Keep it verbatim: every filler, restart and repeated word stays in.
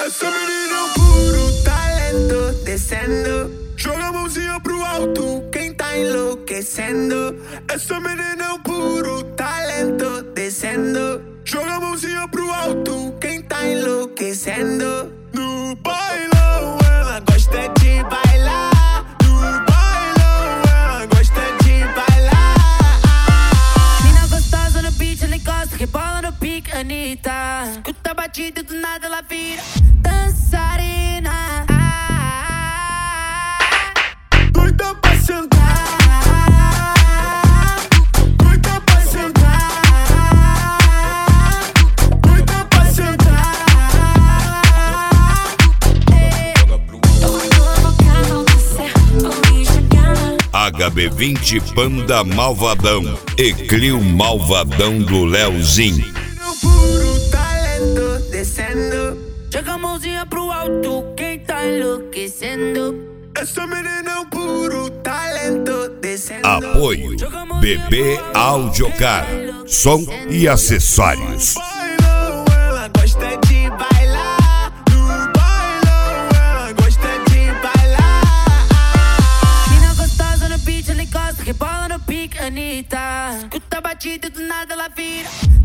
Essa menina é um puro talento, descendo. Joga a mãozinha pro alto, quem tá enlouquecendo. Essa menina é um puro talento, descendo. Joga a mãozinha pro alto, quem tá enlouquecendo. No bailão ela gosta de bailar. No bailão ela gosta de bailar. Mina gostosa no beat, ela encosta, rebola no pique, Anitta. Escuta a batida e do nada ela vira dançarina. Doida pra sentar, doida pra sentar, doida pra sentar. H B vinte Banda Malvadão e Clio Malvadão do Leozinho. Puro talento, descendo. Joga a mãozinha pro alto, quem tá enlouquecendo. Essa menina é um puro talento, descendo. Apoio B B Audiocar, som e acessórios. Bailão ela gosta de bailar. No bailão ela gosta de bailar. Mina gostosa no beat, ela encosta, rebola no pique, Anitta. Escuta a batida e do nada ela vira